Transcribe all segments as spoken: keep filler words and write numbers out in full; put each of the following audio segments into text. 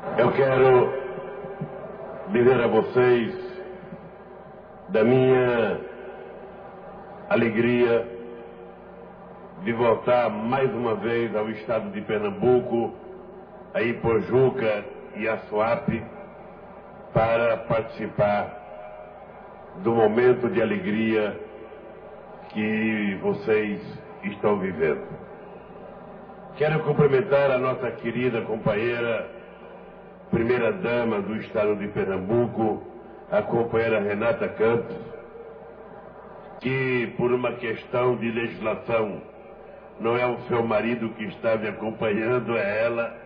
Eu quero dizer a vocês da minha alegria de voltar mais uma vez ao estado de Pernambuco, a Ipojuca e a Suape, para participar do momento de alegria que vocês estão vivendo. Quero cumprimentar a nossa querida companheira, primeira-dama do estado de Pernambuco, a companheira Renata Campos, que por uma questão de legislação não é o seu marido que está me acompanhando, é ela.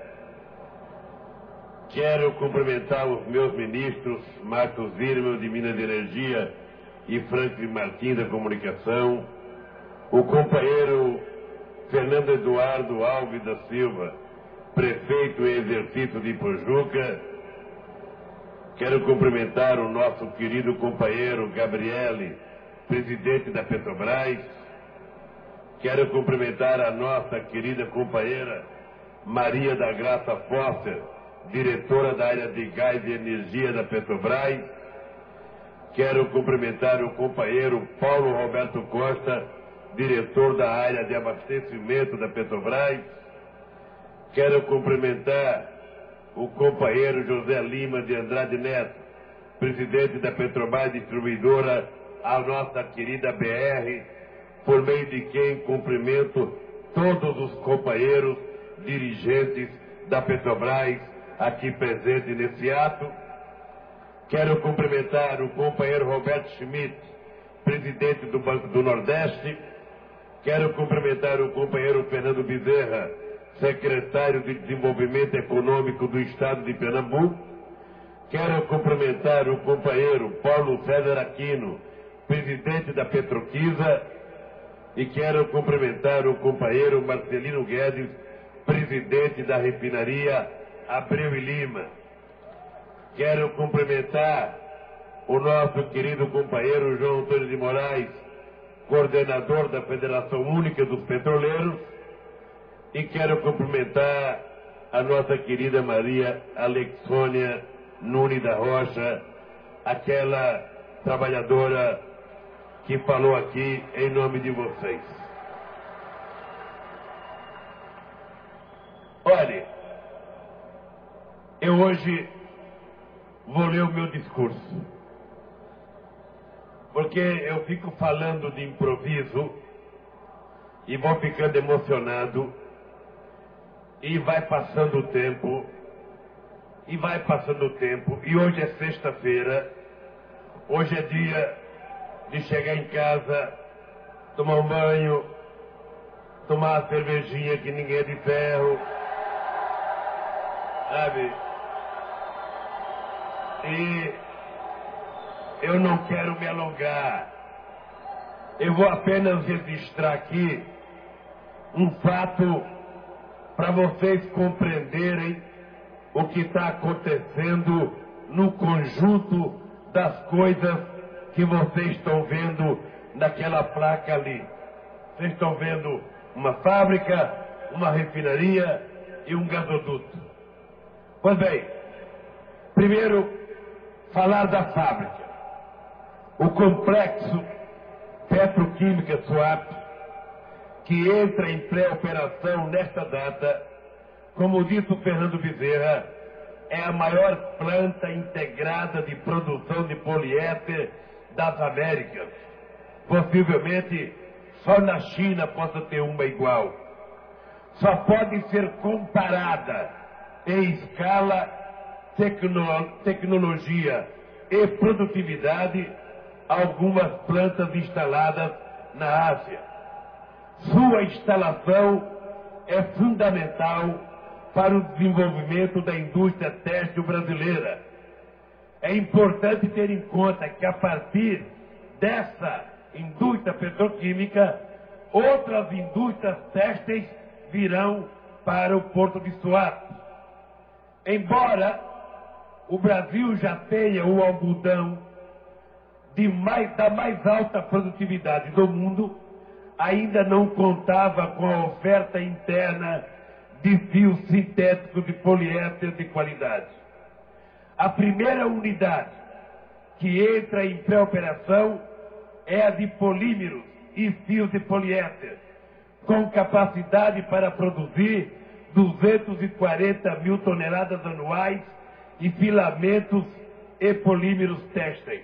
Quero cumprimentar os meus ministros, Marcos Zirman, de Minas e Energia, e Franklin Martins, da Comunicação, o companheiro Fernando Eduardo Alves da Silva, prefeito em exercício de Ipojuca. Quero cumprimentar o nosso querido companheiro Gabriele, presidente da Petrobras. Quero cumprimentar a nossa querida companheira Maria da Graça Foster, diretora da área de gás e energia da Petrobras. Quero cumprimentar o companheiro Paulo Roberto Costa, diretor da área de abastecimento da Petrobras. Quero cumprimentar o companheiro José Lima de Andrade Neto, presidente da Petrobras Distribuidora, a nossa querida B R, por meio de quem cumprimento todos os companheiros dirigentes da Petrobras aqui presentes nesse ato. Quero cumprimentar o companheiro Roberto Schmidt, presidente do Banco do Nordeste. Quero cumprimentar o companheiro Fernando Bezerra, secretário de Desenvolvimento Econômico do Estado de Pernambuco. Quero cumprimentar o companheiro Paulo César Aquino, presidente da Petroquisa. E quero cumprimentar o companheiro Marcelino Guedes, presidente da refinaria Abreu e Lima. Quero cumprimentar o nosso querido companheiro João Antônio de Moraes, coordenador da Federação Única dos Petroleiros. E quero cumprimentar a nossa querida Maria Alexônia Nunes da Rocha, aquela trabalhadora que falou aqui em nome de vocês. Olhe, eu hoje vou ler o meu discurso, porque eu fico falando de improviso e vou ficando emocionado, e vai passando o tempo, e vai passando o tempo, e hoje é sexta-feira, hoje é dia de chegar em casa, tomar um banho, tomar uma cervejinha que ninguém é de ferro, sabe? E eu não quero me alongar. Eu vou apenas registrar aqui um fato para vocês compreenderem o que está acontecendo no conjunto das coisas que vocês estão vendo naquela placa ali. Vocês estão vendo uma fábrica, uma refinaria e um gasoduto. Pois bem, primeiro, falar da fábrica. O complexo Petroquímica Suape, que entra em pré-operação nesta data, como disse o Fernando Bezerra, é a maior planta integrada de produção de poliéster das Américas. Possivelmente, só na China possa ter uma igual. Só pode ser comparada em escala, tecno, tecnologia e produtividade algumas plantas instaladas na Ásia. Sua instalação é fundamental para o desenvolvimento da indústria têxtil brasileira. É importante ter em conta que a partir dessa indústria petroquímica, outras indústrias têxteis virão para o Porto de Suape. Embora o Brasil já tenha o algodão de mais, da mais alta produtividade do mundo, ainda não contava com a oferta interna de fios sintéticos de poliéster de qualidade. A primeira unidade que entra em pré-operação é a de polímeros e fios de poliéster, com capacidade para produzir duzentas e quarenta mil toneladas anuais de filamentos e polímeros têxteis.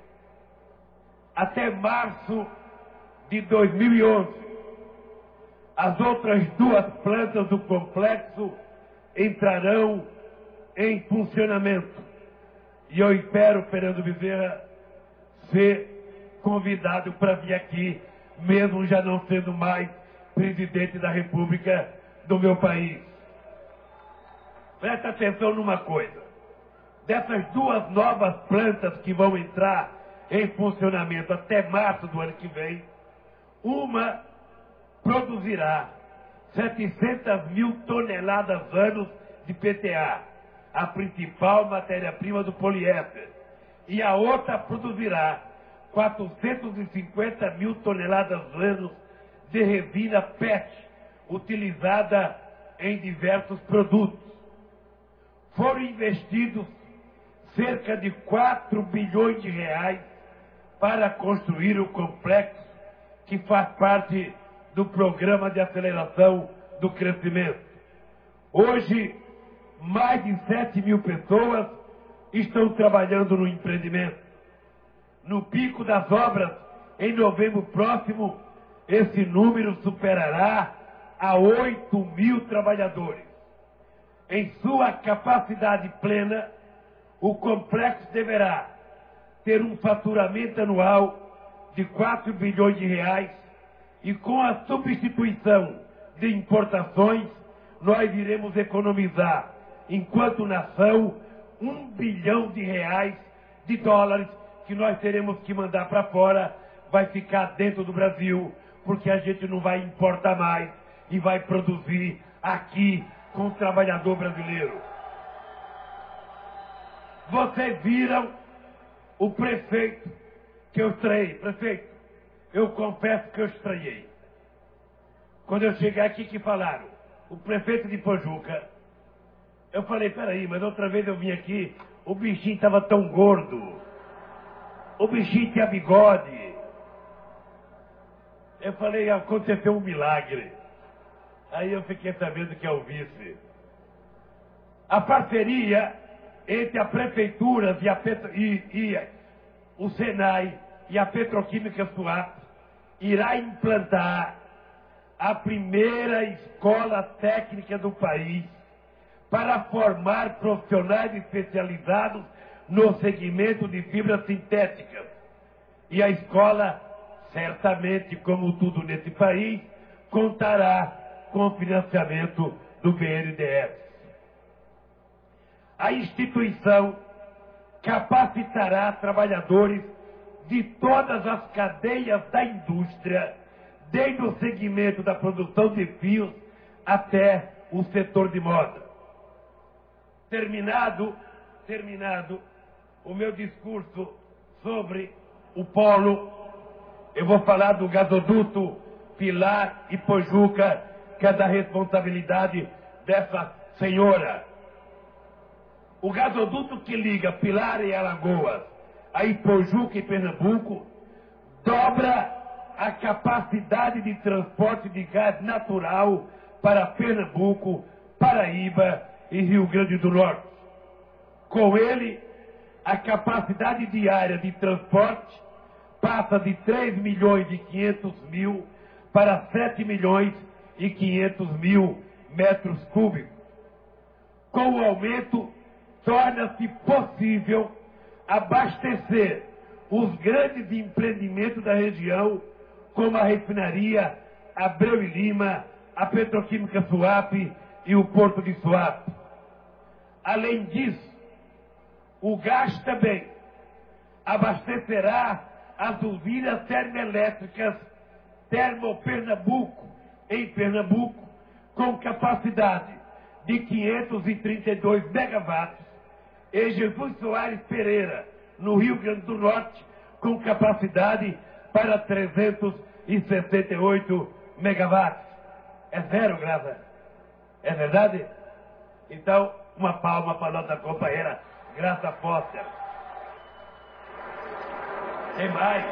Até março de dois mil e onze, as outras duas plantas do complexo entrarão em funcionamento. E eu espero, Fernando Bezerra, ser convidado para vir aqui, mesmo já não sendo mais presidente da República do meu país. Presta atenção numa coisa. Dessas duas novas plantas que vão entrar em funcionamento até março do ano que vem, uma produzirá setecentas mil toneladas anos de P T A, a principal matéria-prima do poliéster, e a outra produzirá quatrocentas e cinquenta mil toneladas anos de resina P E T, utilizada em diversos produtos. Foram investidos cerca de quatro bilhões de reais para construir o complexo que faz parte do Programa de Aceleração do Crescimento. Hoje, mais de sete mil pessoas estão trabalhando no empreendimento. No pico das obras, em novembro próximo, esse número superará a oito mil trabalhadores. Em sua capacidade plena, o complexo deverá ter um faturamento anual de quatro bilhões de reais e com a substituição de importações, nós iremos economizar, enquanto nação, um bilhão de reais de dólares que nós teremos que mandar para fora, vai ficar dentro do Brasil, porque a gente não vai importar mais e vai produzir aqui com o trabalhador brasileiro. Vocês viram o prefeito que eu estranhei. Prefeito, eu confesso que eu estranhei. Quando eu cheguei aqui que falaram, o prefeito de Pojuca, eu falei, peraí, mas outra vez eu vim aqui, o bichinho estava tão gordo, o bichinho tinha bigode. Eu falei, aconteceu um milagre. Aí eu fiquei sabendo que é o vice. A parceria entre a prefeitura e, a Petro, e, e o Senai e a Petroquímica Suape irá implantar a primeira escola técnica do país para formar profissionais especializados no segmento de fibras sintéticas. E a escola, certamente, como tudo nesse país, contará com o financiamento do B N D E S. A instituição capacitará trabalhadores de todas as cadeias da indústria, desde o segmento da produção de fios até o setor de moda. Terminado, terminado o meu discurso sobre o polo, eu vou falar do gasoduto Pilar e Pojuca, que é da responsabilidade dessa senhora. O gasoduto que liga Pilar e Alagoas a Ipojuca e Pernambuco dobra a capacidade de transporte de gás natural para Pernambuco, Paraíba e Rio Grande do Norte. Com ele, a capacidade diária de transporte passa de três milhões e quinhentos mil para sete milhões e quinhentos mil metros cúbicos. Com o aumento, torna-se possível abastecer os grandes empreendimentos da região, como a refinaria Abreu e Lima, a Petroquímica Suape e o Porto de Suape. Além disso, o gás também abastecerá as usinas termoelétricas Termopernambuco, em Pernambuco, com capacidade de quinhentos e trinta e dois megawatts, e Jesus Soares Pereira, no Rio Grande do Norte, com capacidade para trezentos e sessenta e oito megawatts. É zero, Graça? É verdade? Então, uma palma para a nossa companheira Graça Foster. Tem mais.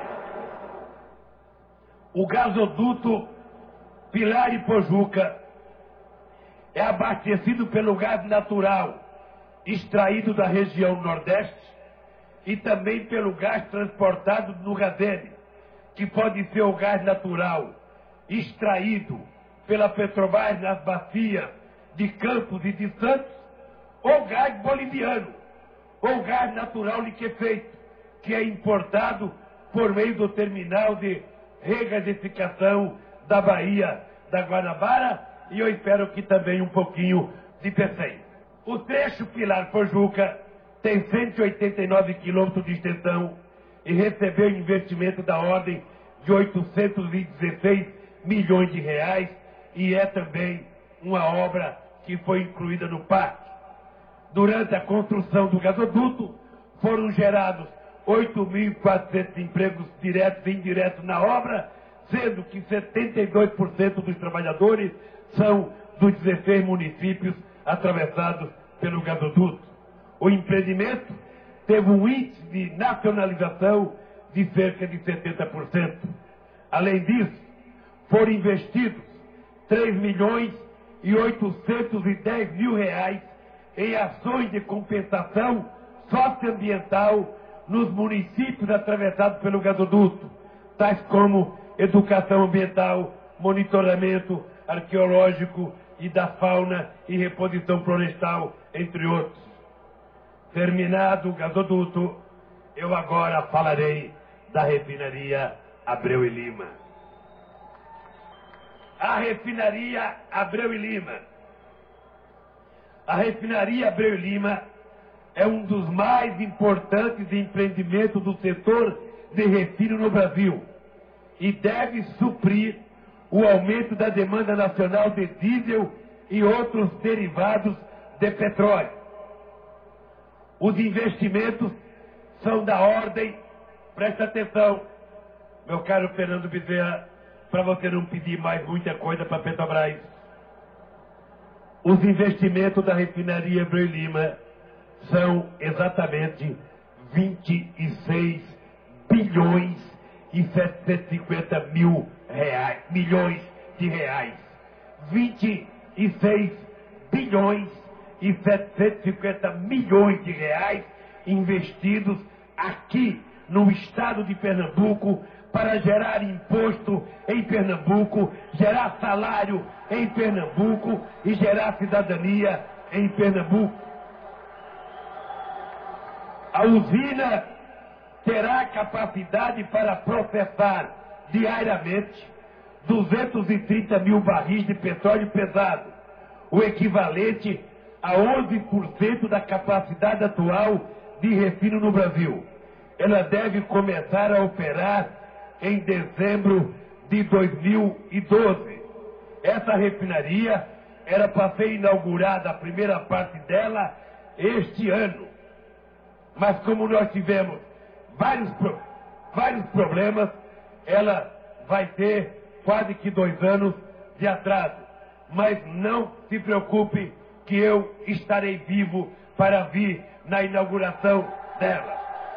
O gasoduto Pilar e Pojuca é abastecido pelo gás natural extraído da região Nordeste e também pelo gás transportado no Gazelle, que pode ser o gás natural extraído pela Petrobras nas bacias de Campos e de Santos, ou gás boliviano, ou gás natural liquefeito, que é importado por meio do terminal de regasificação da Baía da Guanabara, e eu espero que também um pouquinho de Pecém. O trecho Pilar-Pojuca tem cento e oitenta e nove quilômetros de extensão e recebeu investimento da ordem de oitocentos e dezesseis milhões de reais, e é também uma obra que foi incluída no P A C. Durante a construção do gasoduto, foram gerados oito mil e quatrocentos empregos diretos e indiretos na obra, sendo que setenta e dois por cento dos trabalhadores são dos dezesseis municípios atravessados pelo gasoduto. O empreendimento teve um índice de nacionalização de cerca de setenta por cento. Além disso, foram investidos três milhões e oitocentos e dez mil reais em ações de compensação socioambiental nos municípios atravessados pelo gasoduto, tais como educação ambiental, monitoramento arqueológico e da fauna e reposição florestal, entre outros. Terminado o gasoduto, eu agora falarei da refinaria Abreu e Lima. A refinaria Abreu e Lima. A refinaria Abreu e Lima é um dos mais importantes empreendimentos do setor de refino no Brasil e deve suprir o aumento da demanda nacional de diesel e outros derivados de petróleo. Os investimentos são da ordem, presta atenção, meu caro Fernando Bezerra, para você não pedir mais muita coisa para a Petrobras. Os investimentos da refinaria Abreu e Lima são exatamente vinte e seis bilhões e setecentos e cinquenta mil reais, milhões de reais. vinte e seis bilhões e setecentos e cinquenta milhões de reais investidos aqui no estado de Pernambuco para gerar imposto em Pernambuco, gerar salário em Pernambuco e gerar cidadania em Pernambuco. A usina terá capacidade para processar diariamente duzentos e trinta mil barris de petróleo pesado, o equivalente a onze por cento da capacidade atual de refino no Brasil. Ela deve começar a operar em dezembro de dois mil e doze. Essa refinaria era para ser inaugurada, a primeira parte dela, este ano. Mas como nós tivemos vários, vários problemas, ela vai ter quase que dois anos de atraso. Mas não se preocupe que eu estarei vivo para vir na inauguração dela.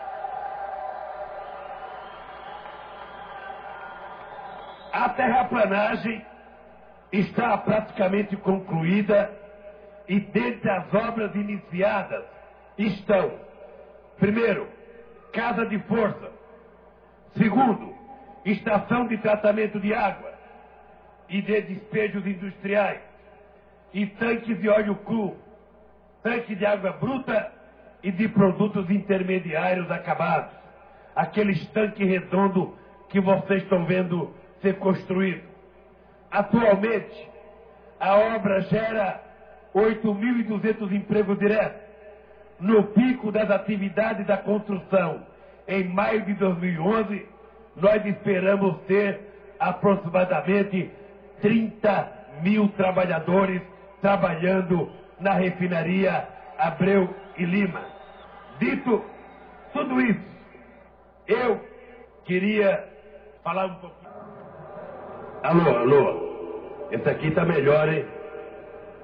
A terraplanagem está praticamente concluída e dentre as obras iniciadas estão: primeiro, casa de força; segundo, estação de tratamento de água e de despejos industriais e tanques de óleo cru, tanque de água bruta e de produtos intermediários acabados, aqueles tanques redondos que vocês estão vendo ser construído. Atualmente, a obra gera oito mil e duzentos empregos diretos. No pico das atividades da construção, em maio de dois mil e onze, nós esperamos ter aproximadamente trinta mil trabalhadores trabalhando na refinaria Abreu e Lima. Dito tudo isso, eu queria falar um pouquinho. Alô, alô. Esse aqui tá melhor, hein?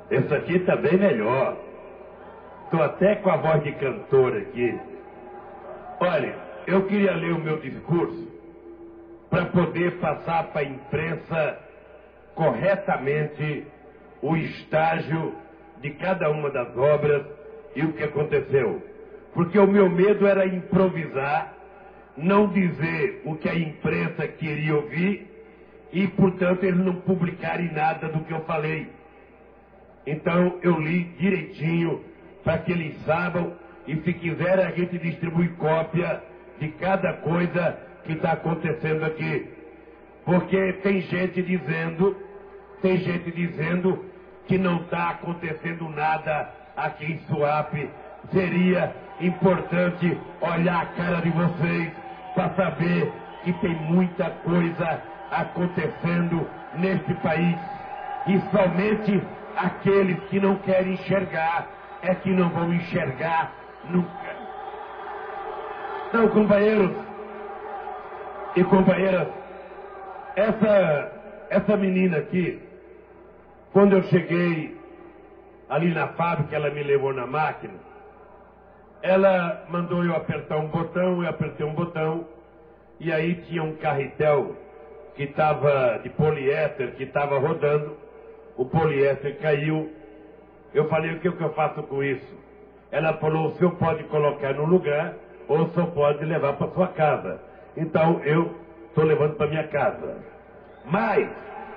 Esse aqui está bem melhor. Estou até com a voz de cantor aqui. Olha, eu queria ler o meu discurso para poder passar para a imprensa corretamente o estágio de cada uma das obras e o que aconteceu. Porque o meu medo era improvisar, não dizer o que a imprensa queria ouvir e, portanto, eles não publicarem nada do que eu falei. Então, eu li direitinho para que eles saibam e, se quiser, a gente distribui cópia de cada coisa que está acontecendo aqui. Porque tem gente dizendo, tem gente dizendo que não está acontecendo nada aqui em Suape. Seria importante olhar a cara de vocês para saber que tem muita coisa acontecendo neste país. E somente aqueles que não querem enxergar é que não vão enxergar nunca. Então, companheiros e companheiras, essa, essa menina aqui, quando eu cheguei ali na fábrica, ela me levou na máquina, ela mandou eu apertar um botão, eu apertei um botão, e aí tinha um carretel que estava de poliéster, que estava rodando, o poliéster caiu. Eu falei, o que, que eu faço com isso? Ela falou, o senhor pode colocar no lugar, ou o senhor pode levar para sua casa. Então eu estou levando para minha casa. Mas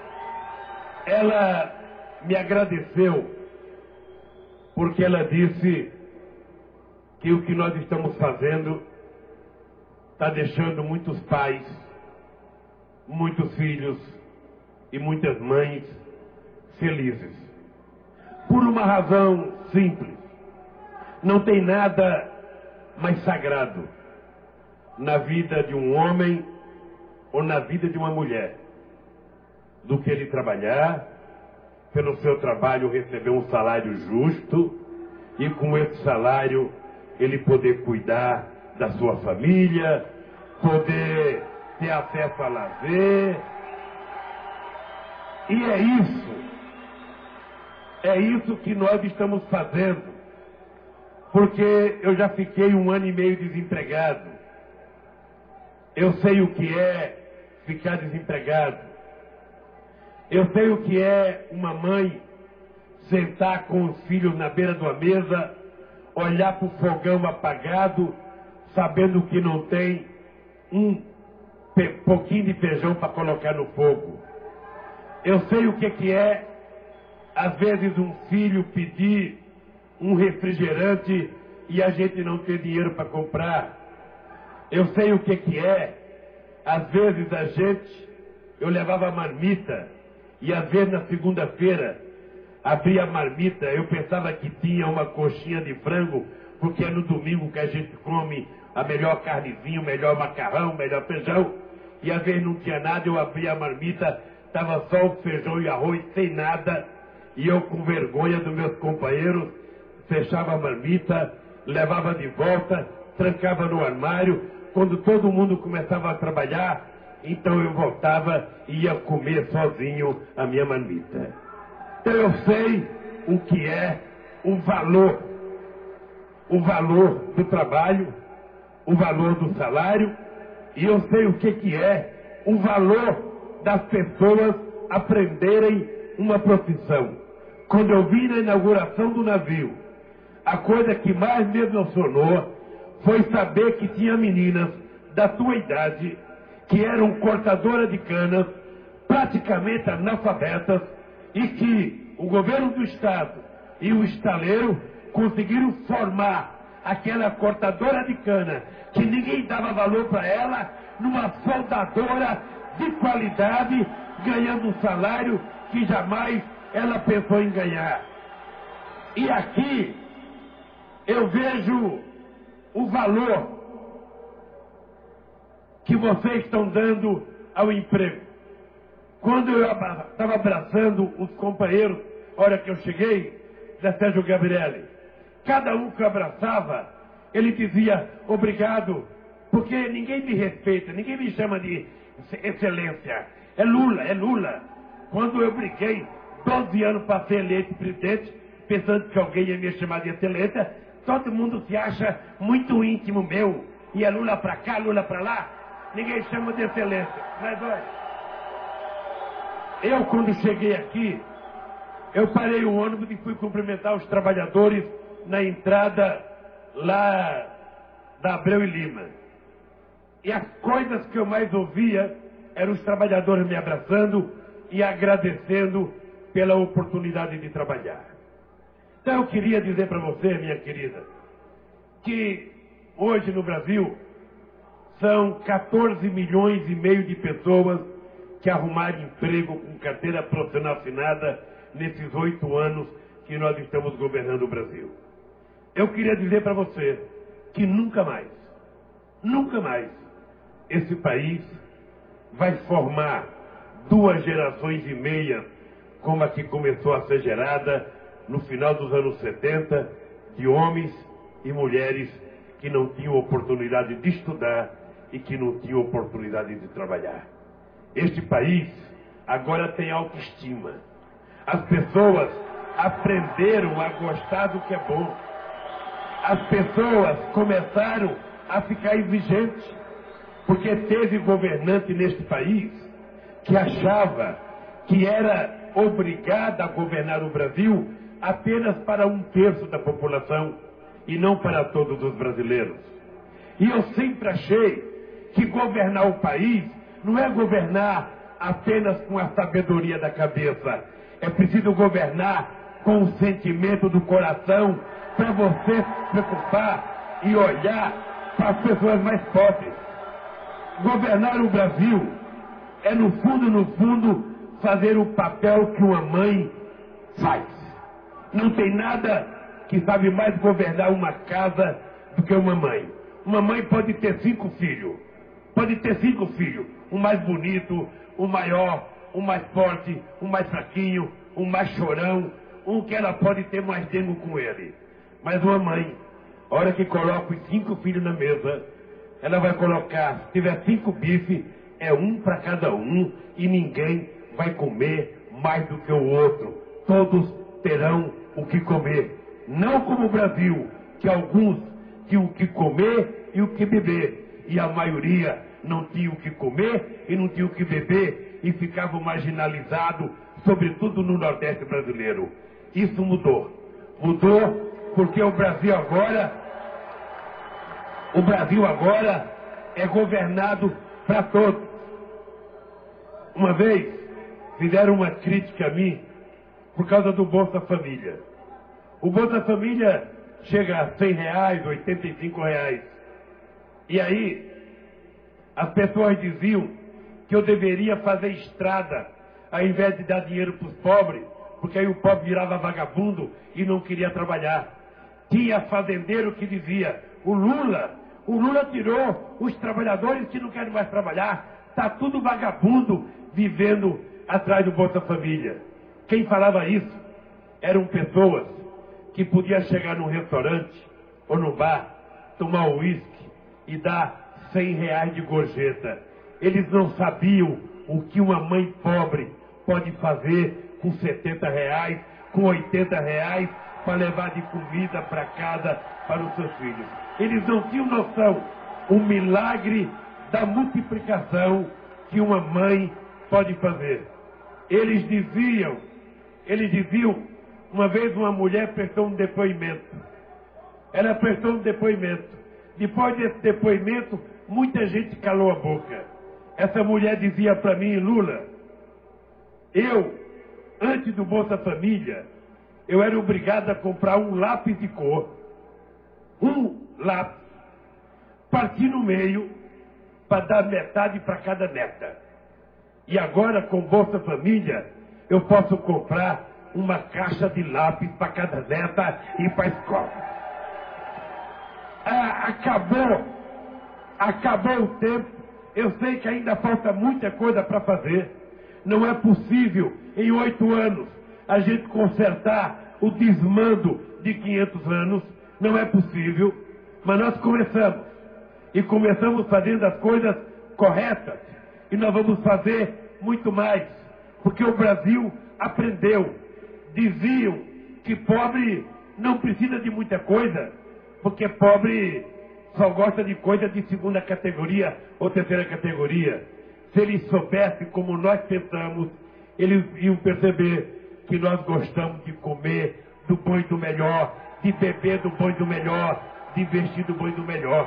ela me agradeceu, porque ela disse que o que nós estamos fazendo está deixando muitos pais, muitos filhos e muitas mães felizes. Por uma razão simples. Não tem nada mais sagrado na vida de um homem ou na vida de uma mulher do que ele trabalhar, pelo seu trabalho receber um salário justo e com esse salário ele poder cuidar da sua família, poder ter acesso a lazer. E é isso, é isso que nós estamos fazendo, porque eu já fiquei um ano e meio desempregado. Eu sei o que é ficar desempregado. Eu sei o que é uma mãe sentar com os filhos na beira de uma mesa, olhar para o fogão apagado, sabendo que não tem um pouquinho de feijão para colocar no fogo. Eu sei o que, que é, às vezes, um filho pedir um refrigerante e a gente não ter dinheiro para comprar. Eu sei o que, que é, às vezes, a gente, eu levava marmita e, às vezes, na segunda-feira, abria a marmita, eu pensava que tinha uma coxinha de frango, porque é no domingo que a gente come a melhor carnezinha, o melhor macarrão, o melhor feijão, e às vezes não tinha nada, eu abria a marmita, estava só o feijão e arroz, sem nada, e eu com vergonha dos meus companheiros, fechava a marmita, levava de volta, trancava no armário. Quando todo mundo começava a trabalhar, então eu voltava e ia comer sozinho a minha marmita. Então eu sei o que é o valor, o valor do trabalho, o valor do salário, e eu sei o que, que é o valor das pessoas aprenderem uma profissão. Quando eu vi na inauguração do navio, a coisa que mais me emocionou foi saber que tinha meninas da tua idade que eram cortadoras de canas, praticamente analfabetas, e que o governo do estado e o estaleiro conseguiram formar aquela cortadora de cana, que ninguém dava valor para ela, numa soldadora de qualidade, ganhando um salário que jamais ela pensou em ganhar. E aqui eu vejo o valor que vocês estão dando ao emprego. Quando eu estava abraçando os companheiros, a hora que eu cheguei, da Sérgio Gabrielli, cada um que eu abraçava, ele dizia obrigado, porque ninguém me respeita, ninguém me chama de excelência. É Lula, é Lula. Quando eu briguei doze anos para ser eleito presidente, pensando que alguém ia me chamar de excelência. Todo mundo se acha muito íntimo meu. E é Lula para cá, Lula para lá. Ninguém chama de excelência. Mas olha, eu quando cheguei aqui, eu parei o ônibus e fui cumprimentar os trabalhadores na entrada lá da Abreu e Lima. E as coisas que eu mais ouvia eram os trabalhadores me abraçando e agradecendo pela oportunidade de trabalhar. Então eu queria dizer para você, minha querida, que hoje no Brasil são quatorze milhões e meio de pessoas que arrumaram emprego com carteira profissional assinada nesses oito anos que nós estamos governando o Brasil. Eu queria dizer para você que nunca mais, nunca mais, esse país vai formar duas gerações e meia como a que começou a ser gerada no final dos anos setenta, de homens e mulheres que não tinham oportunidade de estudar e que não tinham oportunidade de trabalhar. Este país agora tem autoestima. As pessoas aprenderam a gostar do que é bom. As pessoas começaram a ficar exigentes, porque teve governante neste país que achava que era obrigada a governar o Brasil apenas para um terço da população e não para todos os brasileiros. E eu sempre achei que governar o país não é governar apenas com a sabedoria da cabeça. É preciso governar com o sentimento do coração para você se preocupar e olhar para as pessoas mais pobres. Governar o Brasil é, no fundo, no fundo, fazer o papel que uma mãe faz. Não tem nada que sabe mais governar uma casa do que uma mãe. Uma mãe pode ter cinco filhos. Pode ter cinco filhos. Um mais bonito, um maior, um mais forte, um mais fraquinho, um mais chorão, um que ela pode ter mais dengo com ele. Mas uma mãe, a hora que coloca os cinco filhos na mesa, ela vai colocar, se tiver cinco bifes, é um para cada um e ninguém vai comer mais do que o outro. Todos terão o que comer. Não como o Brasil, que alguns tinham o que comer e o que beber. E a maioria não tinha o que comer e não tinha o que beber e ficavam marginalizados, sobretudo no Nordeste brasileiro. Isso mudou. Mudou porque o Brasil agora, o Brasil agora é governado para todos. Uma vez fizeram uma crítica a mim por causa do Bolsa Família. O Bolsa Família chega a cem reais, oitenta e cinco reais. E aí, as pessoas diziam que eu deveria fazer estrada, ao invés de dar dinheiro para os pobres, porque aí o pobre virava vagabundo e não queria trabalhar. Tinha fazendeiro que dizia, o Lula, o Lula tirou os trabalhadores que não querem mais trabalhar, está tudo vagabundo vivendo atrás do Bolsa Família. Quem falava isso eram pessoas que podiam chegar num restaurante ou no bar, tomar um uísque e dar cem reais de gorjeta. Eles não sabiam o que uma mãe pobre pode fazer com setenta reais, com oitenta reais, para levar de comida para casa para os seus filhos. Eles não tinham noção o milagre da multiplicação que uma mãe pode fazer. Eles diziam, eles diziam, uma vez uma mulher prestou um depoimento. Ela prestou um depoimento. Depois desse depoimento, muita gente calou a boca. Essa mulher dizia para mim, Lula, eu, antes do Bolsa Família, eu era obrigado a comprar um lápis de cor. Um lápis. Partir no meio para dar metade para cada neta. E agora, com Bolsa Família, eu posso comprar uma caixa de lápis para cada neta e para a escola. Ah, acabou. Acabou o tempo. Eu sei que ainda falta muita coisa para fazer. Não é possível, em oito anos, a gente consertar o desmando de quinhentos anos. Não é possível. Mas nós começamos. E começamos fazendo as coisas corretas. E nós vamos fazer muito mais. Porque o Brasil aprendeu. Diziam que pobre não precisa de muita coisa, porque pobre só gosta de coisa de segunda categoria ou terceira categoria. Se eles soubessem como nós pensamos, eles iam perceber que nós gostamos de comer do bom e do melhor, de beber do bom e do melhor, de vestir do bom e do melhor.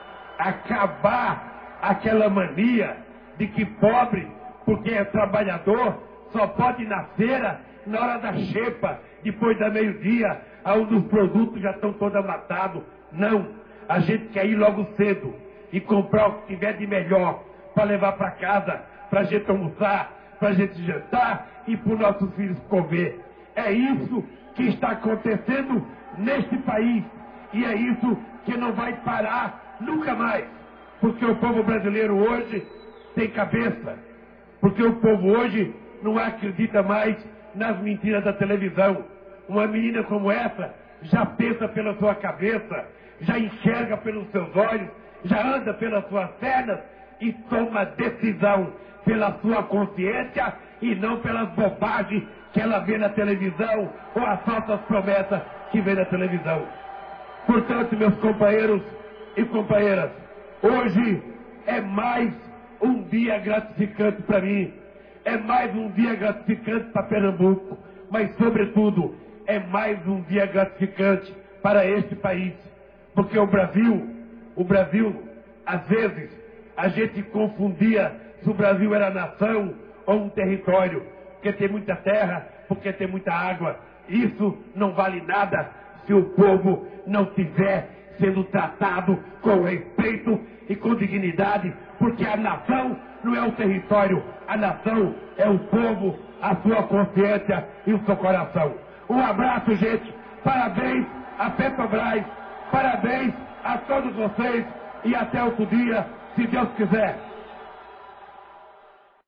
Acabar aquela mania de que pobre, porque é trabalhador, só pode ir na feira na hora da xepa, depois da meio-dia, onde os produtos já estão todos matados. Não, a gente quer ir logo cedo e comprar o que tiver de melhor para levar para casa, para a gente almoçar, para a gente jantar e para os nossos filhos comer. É isso que está acontecendo neste país e é isso que não vai parar nunca mais, porque o povo brasileiro hoje tem cabeça, porque o povo hoje não acredita mais nas mentiras da televisão. Uma menina como essa já pensa pela sua cabeça, já enxerga pelos seus olhos, já anda pelas suas pernas e toma decisão pela sua consciência e não pelas bobagens que ela vê na televisão ou as falsas promessas que vê na televisão. Portanto, meus companheiros e companheiras, hoje é mais um dia gratificante para mim, é mais um dia gratificante para Pernambuco, mas, sobretudo, é mais um dia gratificante para este país, porque o Brasil, o Brasil, às vezes, a gente confundia se o Brasil era nação ou um território, porque tem muita terra, porque tem muita água. Isso não vale nada se o povo não estiver sendo tratado com respeito e com dignidade, porque a nação não é o território, a nação é o povo, a sua consciência e o seu coração. Um abraço, gente, parabéns a Petrobras, parabéns a todos vocês e até outro dia, se Deus quiser.